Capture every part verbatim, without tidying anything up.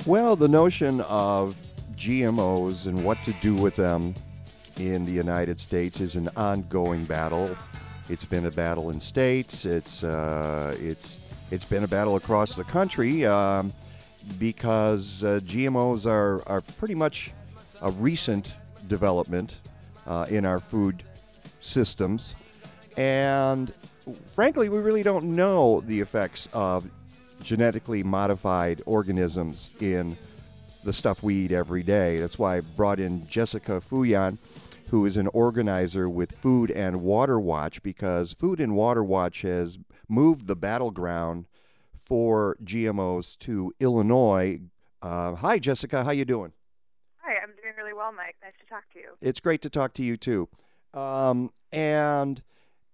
Well, the notion of G M Os and what to do with them in the United States is an ongoing battle. It's been a battle in states. It's uh, it's it's been a battle across the country um, because uh, G M Os are are pretty much a recent development uh, in our food systems, and frankly, we really don't know the effects of genetically modified organisms in the stuff we eat every day. That's why I brought in Jessica Fuyan, who is an organizer with Food and Water Watch, because Food and Water Watch has moved the battleground for G M Os to Illinois. Uh, hi, Jessica. How you doing? Hi, I'm doing really well, Mike. Nice to talk to you. It's great to talk to you too. Um, and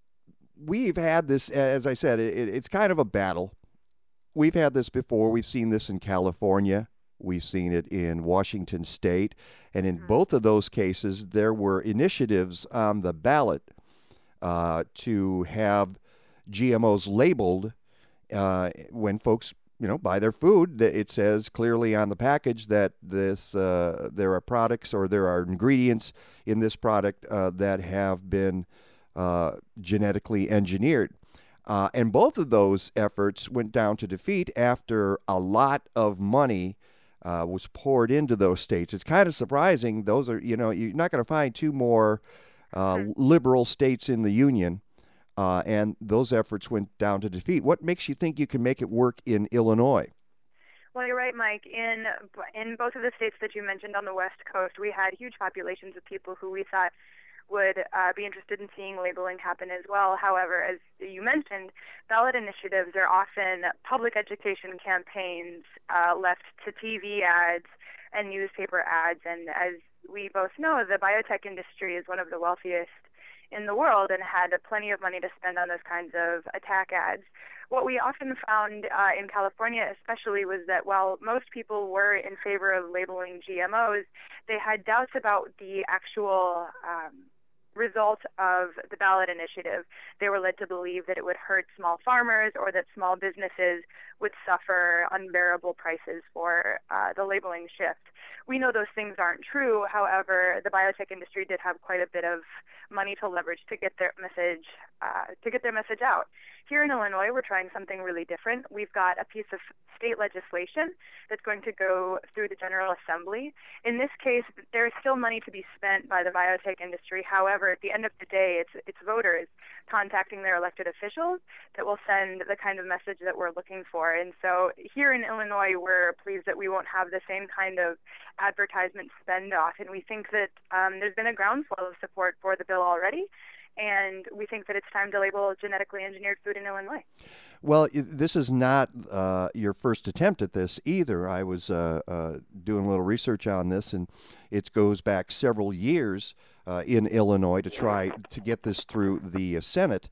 we've had this, as I said, it, it's kind of a battle. We've had this before. We've seen this in California. We've seen it in Washington State. And in hmm both of those cases, there were initiatives on the ballot uh, to have G M Os labeled uh, when folks, you know, buy their food. It says clearly on the package that this uh, there are products or there are ingredients in this product uh, that have been uh, genetically engineered. Uh, and both of those efforts went down to defeat after a lot of money uh, was poured into those states. It's kind of surprising. Those are, you know, you're not going to find two more uh, liberal states in the union, uh, and those efforts went down to defeat. What makes you think you can make it work in Illinois? Well, you're right, Mike. In in both of the states that you mentioned on the West Coast, we had huge populations of people who we thought would uh, be interested in seeing labeling happen as well. However, as you mentioned, ballot initiatives are often public education campaigns uh, left to T V ads and newspaper ads. And as we both know, the biotech industry is one of the wealthiest in the world and had plenty of money to spend on those kinds of attack ads. What we often found uh, in California especially was that while most people were in favor of labeling G M Os, they had doubts about the actual um, result of the ballot initiative. They were led to believe that it would hurt small farmers or that small businesses would suffer unbearable prices for uh, the labeling shift. We know those things aren't true. However, the biotech industry did have quite a bit of money to leverage to get their message uh, to get their message out. Here in Illinois, we're trying something really different. We've got a piece of state legislation that's going to go through the General Assembly. In this case, there is still money to be spent by the biotech industry. However, at the end of the day, it's it's voters contacting their elected officials that will send the kind of message that we're looking for. And so here in Illinois, we're pleased that we won't have the same kind of advertisement spend off. And we think that um, there's been a groundswell of support for the bill already. And we think that it's time to label genetically engineered food in Illinois. Well, this is not uh, your first attempt at this either. I was uh, uh, doing a little research on this, and it goes back several years uh, in Illinois to try to get this through the uh, Senate.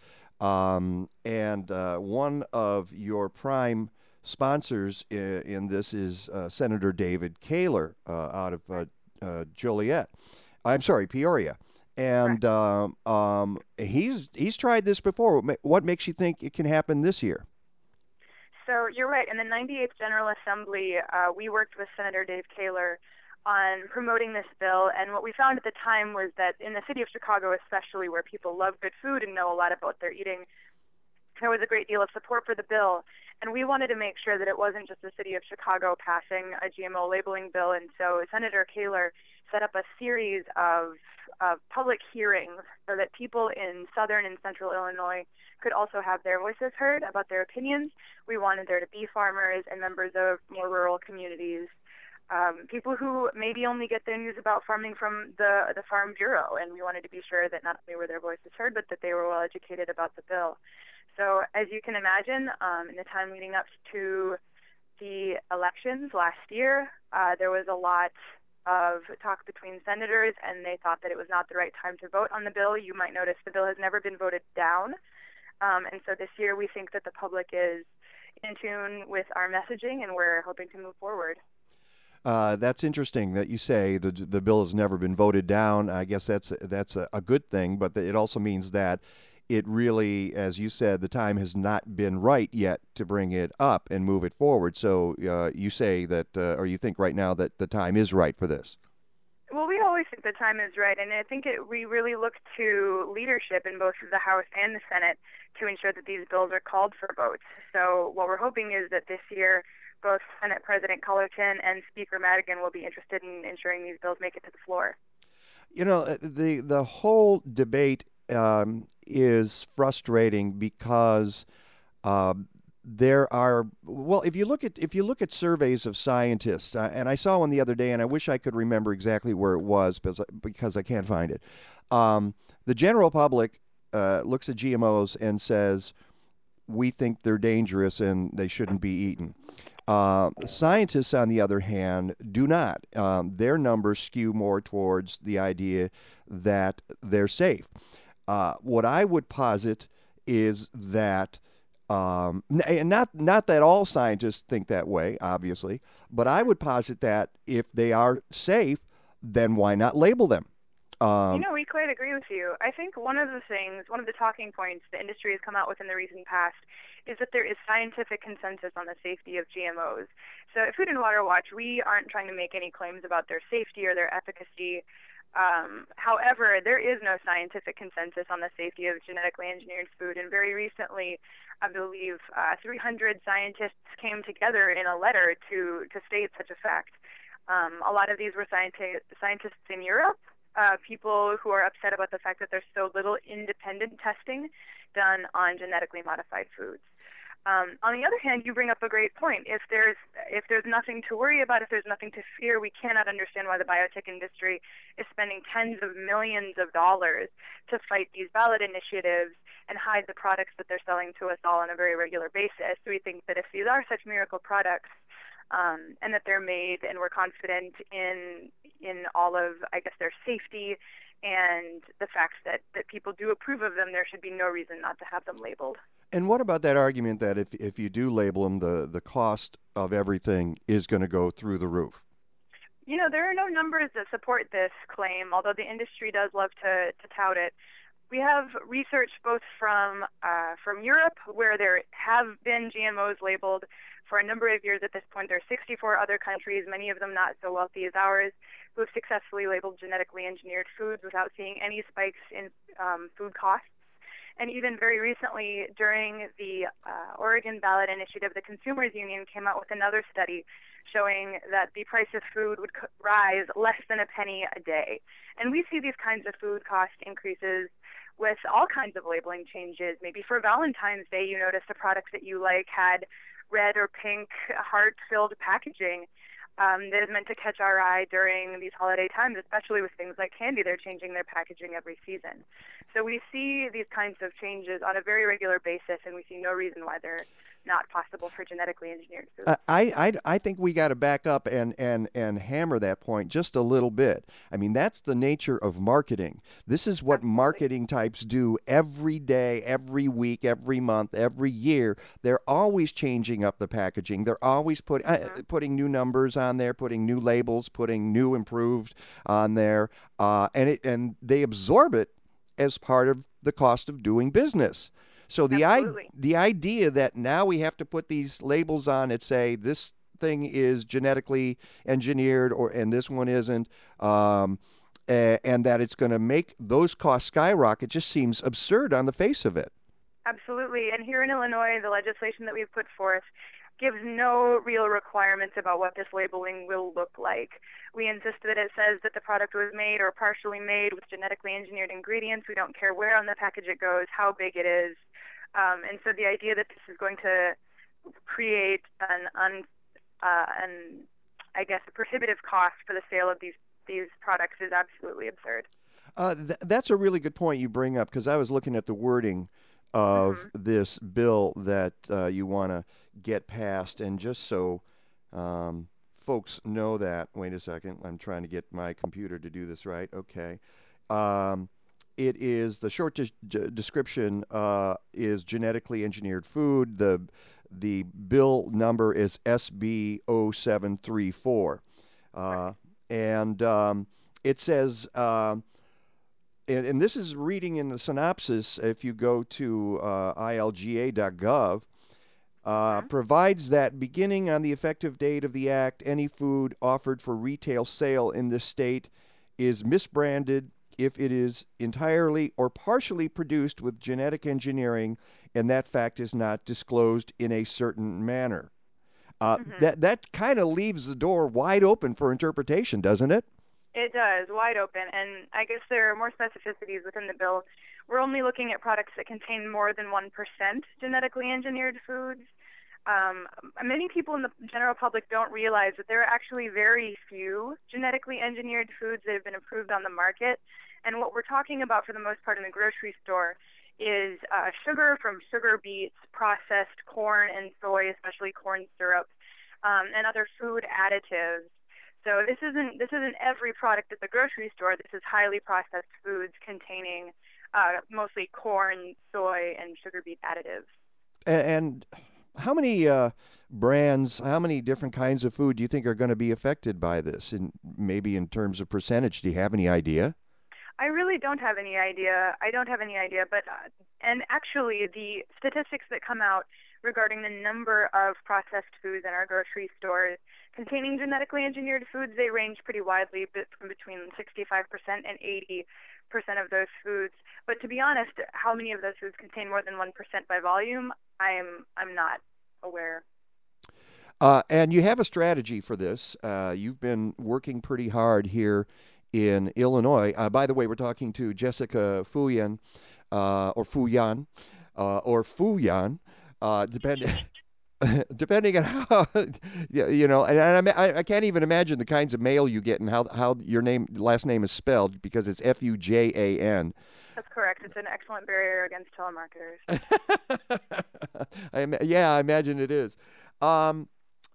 Um, and uh, one of your prime sponsors in, in this is uh, Senator David Kaler uh, out of uh, uh, Joliet. I'm sorry, Peoria. And Correct. um, um, he's he's tried this before. What makes you think it can happen this year? So you're right. In the ninety-eighth General Assembly, uh, we worked with Senator Dave Kaler on promoting this bill. And what we found at the time was that in the city of Chicago, especially where people love good food and know a lot about what they're eating, there was a great deal of support for the bill. And we wanted to make sure that it wasn't just the city of Chicago passing a G M O labeling bill. And so Senator Kaler set up a series of, of public hearings so that people in southern and central Illinois could also have their voices heard about their opinions. We wanted there to be farmers and members of more rural communities, um, people who maybe only get their news about farming from the, the Farm Bureau. And we wanted to be sure that not only were their voices heard, but that they were well educated about the bill. So as you can imagine, um, in the time leading up to the elections last year, uh, there was a lot of talk between senators, and they thought that it was not the right time to vote on the bill. You might notice the bill has never been voted down. Um, and so this year we think that the public is in tune with our messaging, and we're hoping to move forward. Uh, that's interesting that you say the the bill has never been voted down. I guess that's that's a, a good thing, but it also means that it really, as you said, the time has not been right yet to bring it up and move it forward. So uh, you say that, uh, or you think right now that the time is right for this. Well, we always think the time is right, and I think it, we really look to leadership in both the House and the Senate to ensure that these bills are called for votes. So what we're hoping is that this year, both Senate President Cullerton and Speaker Madigan will be interested in ensuring these bills make it to the floor. You know, the the whole debate um, is frustrating because uh, there are well, if you look at if you look at surveys of scientists, uh, and I saw one the other day, and I wish I could remember exactly where it was because because I can't find it. Um, the general public uh, looks at G M Os and says we think they're dangerous and they shouldn't be eaten. Uh, scientists, on the other hand, do not. Um, their numbers skew more towards the idea that they're safe. Uh, what I would posit is that, um, and not not that all scientists think that way, obviously, but I would posit that if they are safe, then why not label them? Um, you know, we quite agree with you. I think one of the things, one of the talking points the industry has come out with in the recent past is that there is scientific consensus on the safety of G M Os. So at Food and Water Watch, we aren't trying to make any claims about their safety or their efficacy. Um, however, there is no scientific consensus on the safety of genetically engineered food. And very recently, I believe uh, three hundred scientists came together in a letter to, to state such a fact. Um, a lot of these were scienti- scientists in Europe. Uh, people who are upset about the fact that there's so little independent testing done on genetically modified foods. Um, on the other hand, you bring up a great point. If there's if there's nothing to worry about, if there's nothing to fear, we cannot understand why the biotech industry is spending tens of millions of dollars to fight these ballot initiatives and hide the products that they're selling to us all on a very regular basis. So we think that if these are such miracle products, Um, and that they're made, and we're confident in in all of, I guess, their safety and the fact that, that people do approve of them, there should be no reason not to have them labeled. And what about that argument that if if you do label them, the, the cost of everything is going to go through the roof? You know, there are no numbers that support this claim, although the industry does love to, to tout it. We have research both from uh, from Europe, where there have been G M Os labeled for a number of years. At this point, there are sixty-four other countries, many of them not so wealthy as ours, who have successfully labeled genetically engineered foods without seeing any spikes in um, food costs. And even very recently, during the uh, Oregon ballot initiative, the Consumers Union came out with another study showing that the price of food would rise less than a penny a day. And we see these kinds of food cost increases with all kinds of labeling changes. Maybe for Valentine's Day, you noticed a product that you like had red or pink heart-filled packaging um, that is meant to catch our eye during these holiday times, especially with things like candy. They're changing their packaging every season. So we see these kinds of changes on a very regular basis, and we see no reason why they're not possible for genetically engineered foods. Uh, I, I, I think we got to back up and, and, and hammer that point just a little bit. I mean, that's the nature of marketing. This is what Absolutely. marketing types do every day, every week, every month, every year. They're always changing up the packaging. They're always put, mm-hmm. uh, putting new numbers on there, putting new labels, putting new improved on there, uh, and it and they absorb it as part of the cost of doing business. So the I, the idea that now we have to put these labels on that say this thing is genetically engineered or and this one isn't, um, uh, and that it's going to make those costs skyrocket just seems absurd on the face of it. Absolutely. And here in Illinois, the legislation that we've put forth gives no real requirements about what this labeling will look like. We insist that it says that the product was made or partially made with genetically engineered ingredients. We don't care where on the package it goes, how big it is. Um, and so the idea that this is going to create an, un, uh, an, I guess, a prohibitive cost for the sale of these, these products is absolutely absurd. Uh, th- that's a really good point you bring up, because I was looking at the wording of mm-hmm. this bill that uh, you want to get passed. And just so um, folks know that, wait a second, I'm trying to get my computer to do this right. Okay. Um, It is, the short de- description uh, is genetically engineered food. The the bill number is S B zero seven three four. Uh, and um, it says, uh, and, and this is reading in the synopsis, if you go to uh, I L G A dot gov, uh, Mhm. provides that beginning on the effective date of the act, any food offered for retail sale in this state is misbranded if it is entirely or partially produced with genetic engineering and that fact is not disclosed in a certain manner. Uh, Mhm. that that kind of leaves the door wide open for interpretation, doesn't it? It does, wide open, and I guess there are more specificities within the bill. We're only looking at products that contain more than one percent genetically engineered foods. Um, many people in the general public don't realize that there are actually very few genetically engineered foods that have been approved on the market. And what we're talking about for the most part in the grocery store is uh, sugar from sugar beets, processed corn and soy, especially corn syrup, um, and other food additives. So this isn't this isn't every product at the grocery store. This is highly processed foods containing uh, mostly corn, soy, and sugar beet additives. And how many uh, brands, how many different kinds of food do you think are going to be affected by this? And maybe in terms of percentage, do you have any idea? I really don't have any idea. I don't have any idea, but uh, and actually the statistics that come out regarding the number of processed foods in our grocery stores containing genetically engineered foods, they range pretty widely, but from between sixty-five percent and eighty percent of those foods. But to be honest, how many of those foods contain more than one percent by volume, I'm I'm not aware. Uh, and you have a strategy for this. Uh, you've been working pretty hard here in Illinois. Uh, by the way, we're talking to Jessica Fuyan, uh, or Fuyan, uh, or Fuyan, uh, depending. Depending on how, you know, and I, I can't even imagine the kinds of mail you get and how how your name last name is spelled because it's F U J A N. That's correct. It's an excellent barrier against telemarketers. I, ima- yeah, I imagine it is. Um,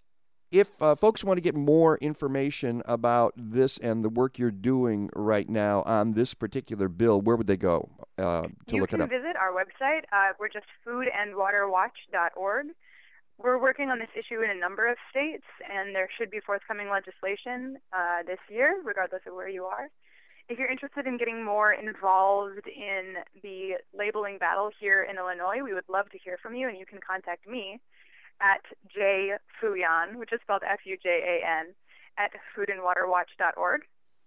if uh, folks want to get more information about this and the work you're doing right now on this particular bill, where would they go uh, to You look it can up? visit our website. Uh, we're just food and water watch dot org. We're working on this issue in a number of states, and there should be forthcoming legislation uh, this year, regardless of where you are. If you're interested in getting more involved in the labeling battle here in Illinois, we would love to hear from you, and you can contact me at jfuyan, which is spelled F U J A N, at food and water watch dot org.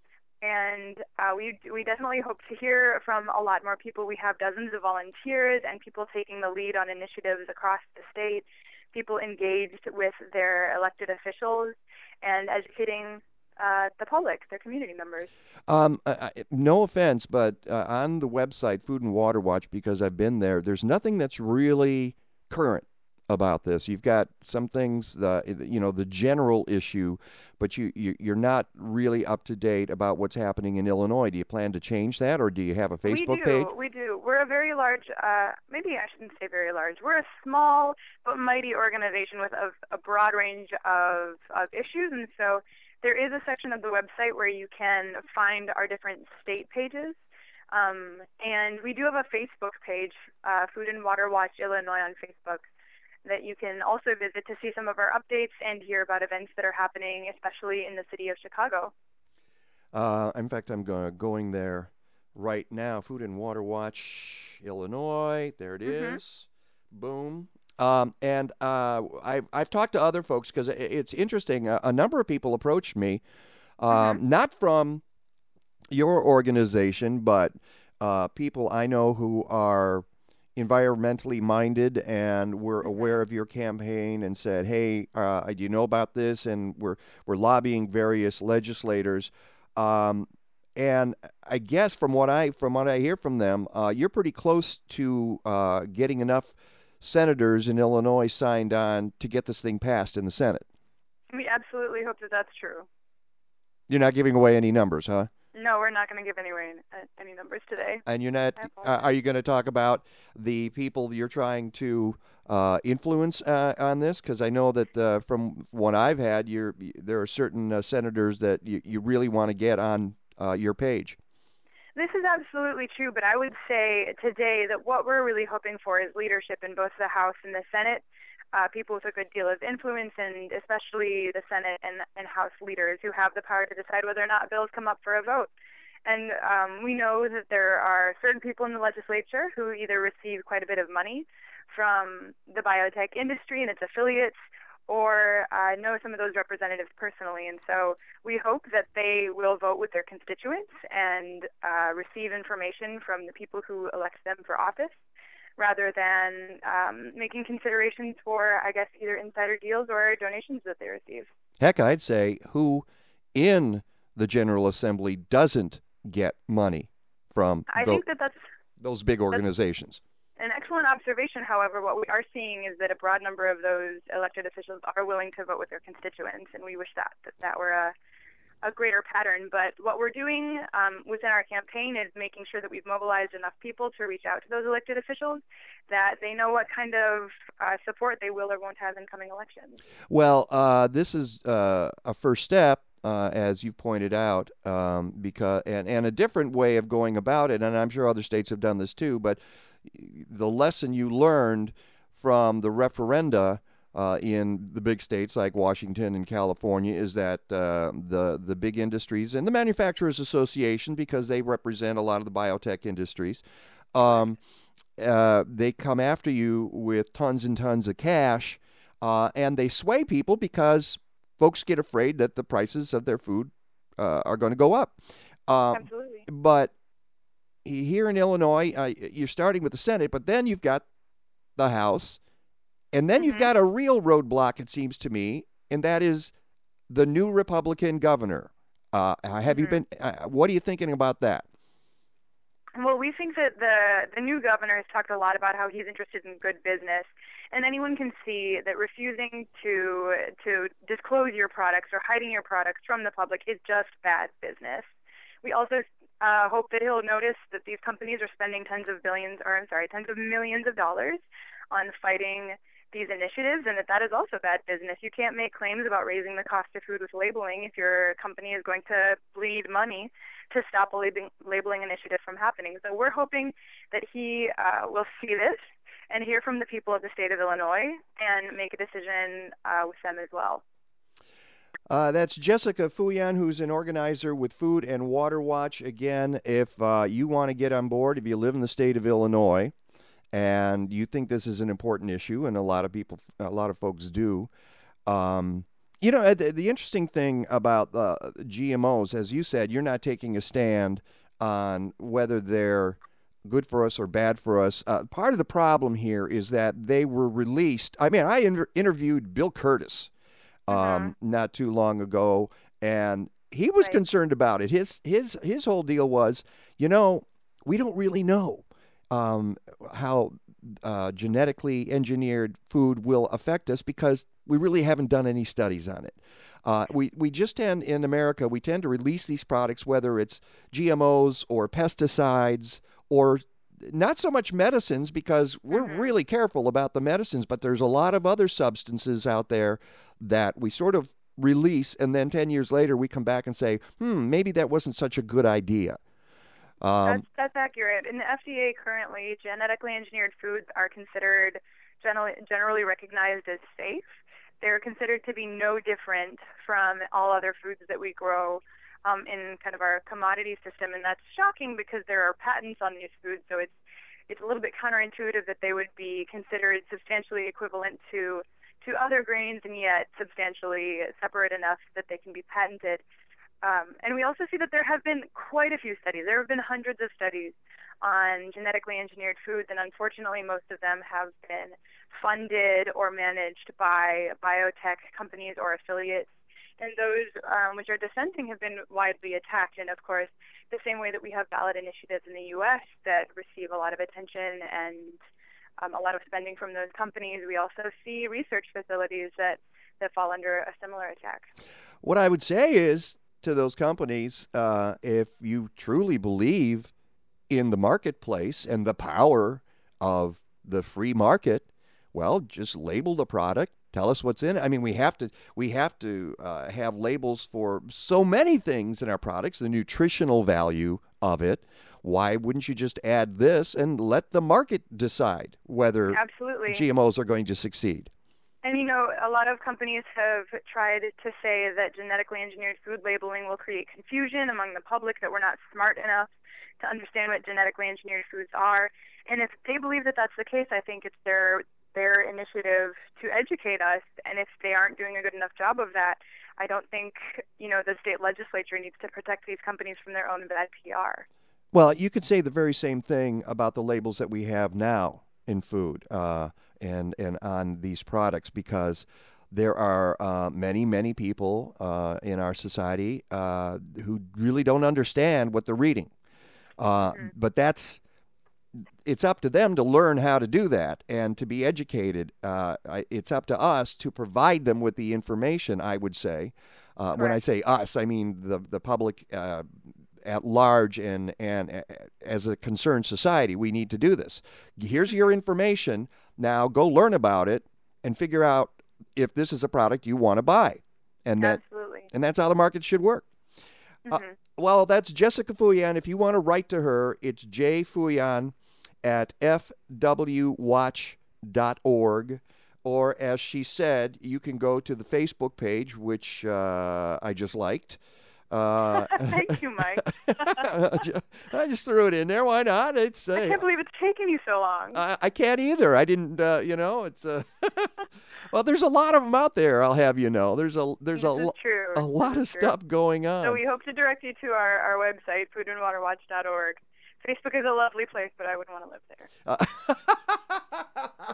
And uh, we we definitely hope to hear from a lot more people. We have dozens of volunteers and people taking the lead on initiatives across the state, people engaged with their elected officials and educating uh, the public, their community members. Um, I, I- no offense, but uh, on the website Food and Water Watch, because I've been there, there's nothing that's really current about this. You've got some things, the you know, the general issue, but you, you you're not really up to date about what's happening in Illinois. Do you plan to change that, or do you have a We Facebook page? do, we do. We're a very large, uh, maybe I shouldn't say very large. We're a small but mighty organization with a, a broad range of, of issues, and so there is a section of the website where you can find our different state pages. Um, and we do have a Facebook page, uh, Food and Water Watch Illinois on Facebook, that you can also visit to see some of our updates and hear about events that are happening, especially in the city of Chicago. Uh, in fact, I'm go- going there right now. Food and Water Watch Illinois. There it Mm-hmm. is. Boom. Um, and uh, I've, I've talked to other folks because it's interesting. A, a number of people approached me, Mm-hmm. um, not from your organization, but uh, people I know who are environmentally minded and were aware Mm-hmm. of your campaign and said, "Hey, uh, do you know about this?" And we're we're lobbying various legislators. Um, and I guess from what I from what I hear from them, uh, you're pretty close to uh, getting enough senators in Illinois signed on to get this thing passed in the Senate. We absolutely hope that that's true. You're not giving away any numbers, huh? No, we're not going to give any rain, uh, any numbers today. And you're not. I Uh, are apologize. you going to talk about the people you're trying to uh, influence uh, on this? Because I know that uh, from what I've had, you're, there are certain uh, senators that you, you really want to get on uh, your page. This is absolutely true, but I would say today that what we're really hoping for is leadership in both the House and the Senate, uh, people with a good deal of influence, and especially the Senate and, and House leaders who have the power to decide whether or not bills come up for a vote. And um, we know that there are certain people in the legislature who either receive quite a bit of money from the biotech industry and its affiliates, or uh, know some of those representatives personally. And so we hope that they will vote with their constituents and uh, receive information from the people who elect them for office, rather than um, making considerations for, I guess, either insider deals or donations that they receive. Heck, I'd say who in the General Assembly doesn't get money from I tho- think that that's those big organizations. an excellent observation. However, what we are seeing is that a broad number of those elected officials are willing to vote with their constituents, and we wish that that, that were a, a greater pattern. But what we're doing um, within our campaign is making sure that we've mobilized enough people to reach out to those elected officials, that they know what kind of uh, support they will or won't have in coming elections. Well, uh, this is uh, a first step, uh, as you've pointed out, um, because and, and a different way of going about it, and I'm sure other states have done this too, but the lesson you learned from the referenda uh, in the big states like Washington and California is that uh, the the big industries and the Manufacturers Association, because they represent a lot of the biotech industries, um, uh, they come after you with tons and tons of cash, uh, and they sway people because folks get afraid that the prices of their food uh, are going to go up. Um, Absolutely. But here in Illinois, uh, you're starting with the Senate, but then you've got the House, and then mm-hmm. you've got a real roadblock, it seems to me, and that is the new Republican governor. Uh, have mm-hmm. you been? Uh, what are you thinking about that? Well, we think that the the new governor has talked a lot about how he's interested in good business, and anyone can see that refusing to to disclose your products or hiding your products from the public is just bad business. We also uh, hope that he'll notice that these companies are spending tens of billions, or I'm sorry, tens of millions of dollars on fighting these initiatives, and that that is also bad business. You can't make claims about raising the cost of food with labeling if your company is going to bleed money to stop a labeling, labeling initiative from happening. So we're hoping that he uh, will see this and hear from the people of the state of Illinois and make a decision uh, with them as well. Uh, that's Jessica Fouillon, who's an organizer with Food and Water Watch. Again, if uh, you want to get on board, if you live in the state of Illinois and you think this is an important issue, and a lot of people, a lot of folks do, um, you know, the, the interesting thing about uh, G M Os, as you said, you're not taking a stand on whether they're good for us or bad for us. Uh, part of the problem here is that they were released. I mean, I inter- interviewed Bill Curtis um, uh-huh. not too long ago, and he was right. concerned about it. His his his whole deal was, you know, we don't really know um, how uh, genetically engineered food will affect us because we really haven't done any studies on it. Uh, we, we just tend, in America, we tend to release these products, whether it's G M Os or pesticides or not so much medicines, because we're mm-hmm. really careful about the medicines, but there's a lot of other substances out there that we sort of release, and then ten years later we come back and say, hmm, maybe that wasn't such a good idea. Um, that's, that's accurate. In the F D A currently, genetically engineered foods are considered generally, generally recognized as safe. They're considered to be no different from all other foods that we grow um, in kind of our commodity system, and that's shocking because there are patents on these foods, so it's it's a little bit counterintuitive that they would be considered substantially equivalent to to other grains and yet substantially separate enough that they can be patented. Um, and we also see that there have been quite a few studies. There have been hundreds of studies on genetically engineered foods, and unfortunately most of them have been funded or managed by biotech companies or affiliates. And those um, which are dissenting have been widely attacked. And of course, the same way that we have ballot initiatives in the U S that receive a lot of attention and um, a lot of spending from those companies, we also see research facilities that, that fall under a similar attack. What I would say is to those companies, uh, if you truly believe in the marketplace and the power of the free market, well, just label the product. Tell us what's in it. I mean, we have to we have to uh, have labels for so many things in our products, the nutritional value of it. Why wouldn't you just add this and let the market decide whether Absolutely. G M Os are going to succeed? And, you know, a lot of companies have tried to say that genetically engineered food labeling will create confusion among the public, that we're not smart enough to understand what genetically engineered foods are. And if they believe that that's the case, I think it's their their initiative to educate us. And if they aren't doing a good enough job of that, I don't think, you know, the state legislature needs to protect these companies from their own bad P R. Well, you could say the very same thing about the labels that we have now in food uh, and and on these products, because there are uh, many, many people uh, in our society uh, who really don't understand what they're reading. Uh, Mm-hmm. but that's it's up to them to learn how to do that and to be educated. Uh, I- it's up to us to provide them with the information, I would say. Uh, when I Correct. say us, I mean the the public uh, at large, and and uh, as a concerned society, we need to do this. Here's your information. Now go learn about it and figure out if this is a product you want to buy, and that Absolutely. and that's how the market should work. Uh, Mm-hmm. well, that's Jessica Fuyan. If you want to write to her, it's jfuyan at f w watch dot org. Or, as she said, you can go to the Facebook page, which uh, I just liked. Uh, Thank you, Mike. I just threw it in there. Why not? It's. Uh, I can't believe it's taken you so long. I, I can't either. I didn't. Uh, you know, it's. Uh, well, there's a lot of them out there. I'll have you know. There's a there's this a, is lo- true. a This lot is of true. stuff going on. So we hope to direct you to our, our website, food and water watch dot org. Facebook is a lovely place, but I wouldn't want to live there. Uh,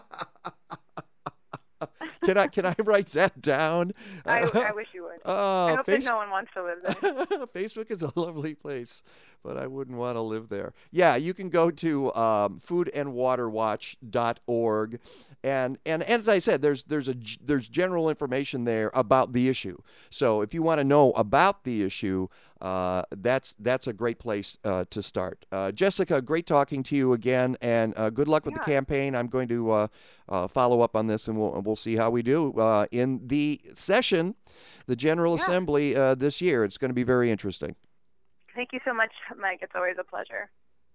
can I can I write that down? I, I wish you would. Oh, I hope face- that no one wants to live there. Facebook is a lovely place, but I wouldn't want to live there. Yeah, you can go to um, food and water watch dot org, and and as I said, there's there's a g- there's general information there about the issue. So if you want to know about the issue, uh, that's that's a great place uh, to start. Uh, Jessica, great talking to you again, and uh, good luck with Yeah. the campaign. I'm going to uh, uh, follow up on this, and we'll we'll see how we do uh, in the session, the General Yeah. Assembly uh, this year. It's going to be very interesting. Thank you so much, Mike. It's always a pleasure.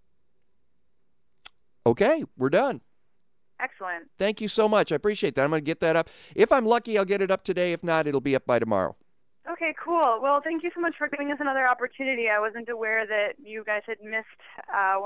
Okay, we're done. Excellent. Thank you so much. I appreciate that. I'm going to get that up. If I'm lucky, I'll get it up today. If not, it'll be up by tomorrow. Okay, cool. Well, thank you so much for giving us another opportunity. I wasn't aware that you guys had missed uh,